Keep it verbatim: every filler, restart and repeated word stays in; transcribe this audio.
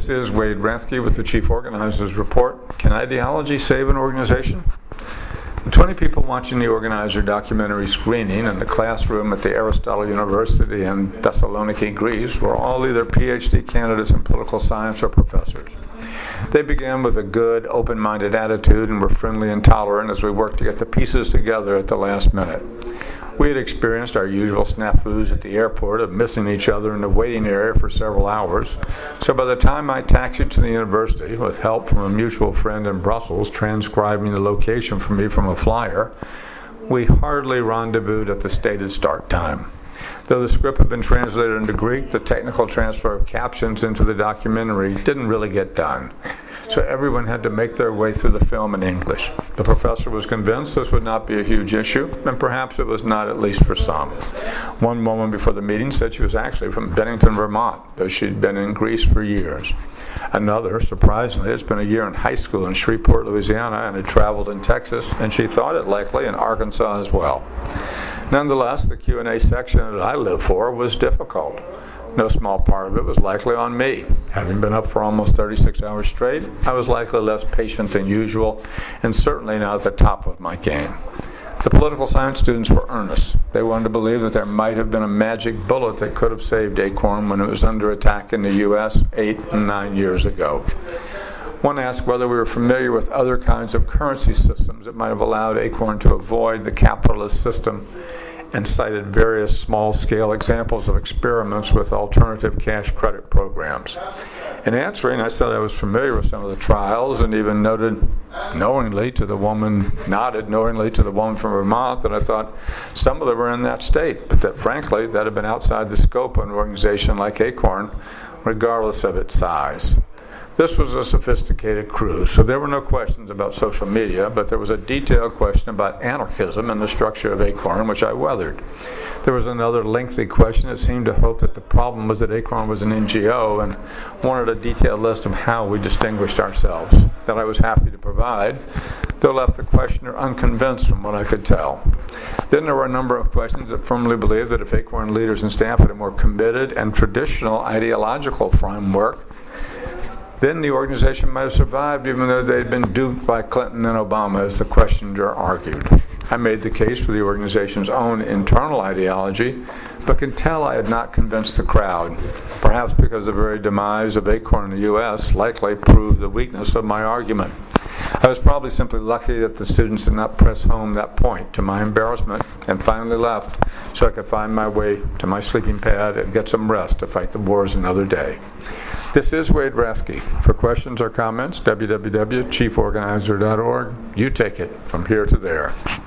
This is Wade Rathke with the Chief Organizer's Report. Can ideology save an organization? The twenty people watching the Organizer documentary screening in the classroom at the Aristotle University in Thessaloniki, Greece, were all either P H D candidates in political science or professors. They began with a good, open-minded attitude and were friendly and tolerant as we worked to get the pieces together at the last minute. We had experienced our usual snafus at the airport of missing each other in the waiting area for several hours, so by the time I taxied to the university, with help from a mutual friend in Brussels transcribing the location for me from a flyer, we hardly rendezvoused at the stated start time. Though the script had been translated into Greek, the technical transfer of captions into the documentary didn't really get done. So everyone had to make their way through the film in English. The professor was convinced this would not be a huge issue, and perhaps it was not, at least for some. One woman before the meeting said she was actually from Bennington, Vermont, though she'd been in Greece for years. Another, surprisingly, had spent a year in high school in Shreveport, Louisiana, and had traveled in Texas, and she thought it likely in Arkansas as well. Nonetheless, the Q and A section that I lived for was difficult. No small part of it was likely on me. Having been up for almost thirty-six hours straight, I was likely less patient than usual, and certainly not at the top of my game. The political science students were earnest. They wanted to believe that there might have been a magic bullet that could have saved Acorn when it was under attack in the U S eight and nine years ago. One asked whether we were familiar with other kinds of currency systems that might have allowed Acorn to avoid the capitalist system, and cited various small-scale examples of experiments with alternative cash credit programs. In answering, I said I was familiar with some of the trials and even noted knowingly to the woman, nodded knowingly to the woman from Vermont that I thought some of them were in that state, but that frankly that had been outside the scope of an organization like Acorn, regardless of its size. This was a sophisticated crew, so there were no questions about social media, but there was a detailed question about anarchism and the structure of Acorn, which I weathered. There was another lengthy question that seemed to hope that the problem was that Acorn was an N G O and wanted a detailed list of how we distinguished ourselves, that I was happy to provide, though left the questioner unconvinced from what I could tell. Then there were a number of questions that firmly believed that if Acorn leaders and staff had a more committed and traditional ideological framework, then the organization might have survived even though they'd been duped by Clinton and Obama, as the questioner argued. I made the case for the organization's own internal ideology, but could tell I had not convinced the crowd, perhaps because the very demise of Acorn in the U S likely proved the weakness of my argument. I was probably simply lucky that the students did not press home that point to my embarrassment and finally left so I could find my way to my sleeping pad and get some rest to fight the wars another day. This is Wade Rathke. For questions or comments, w w w dot chief organizer dot org. You take it from here to there.